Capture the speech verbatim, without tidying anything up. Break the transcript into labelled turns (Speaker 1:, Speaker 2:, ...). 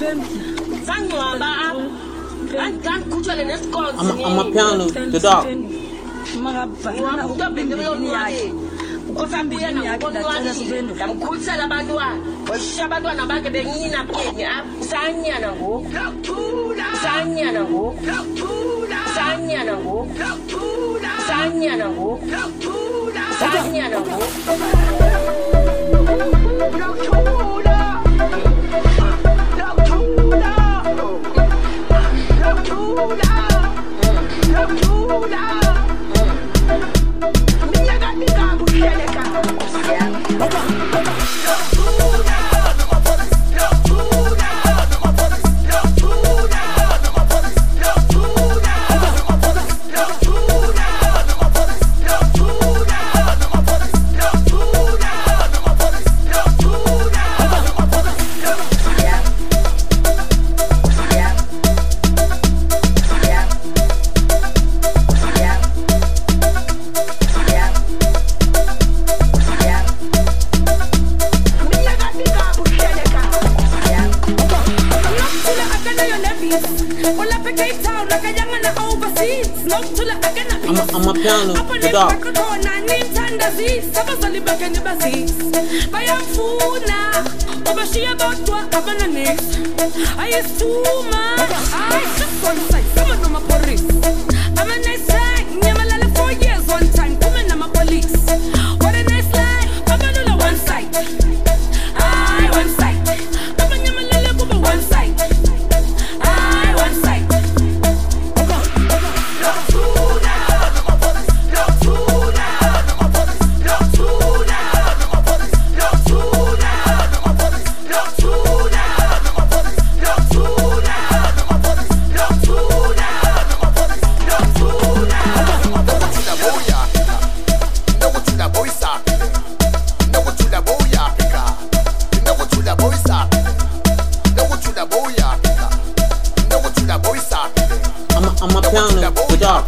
Speaker 1: I'm a piano, the dog. I'm a piano, the dog.
Speaker 2: I used too much. I just want to say, someone know my police. I'm a nice guy, I'm a four years one time. Come in, I'm a police. What a nice life. I'm a little one side. I one side. I'm a little bit one side. I one side.
Speaker 1: I'm a piano.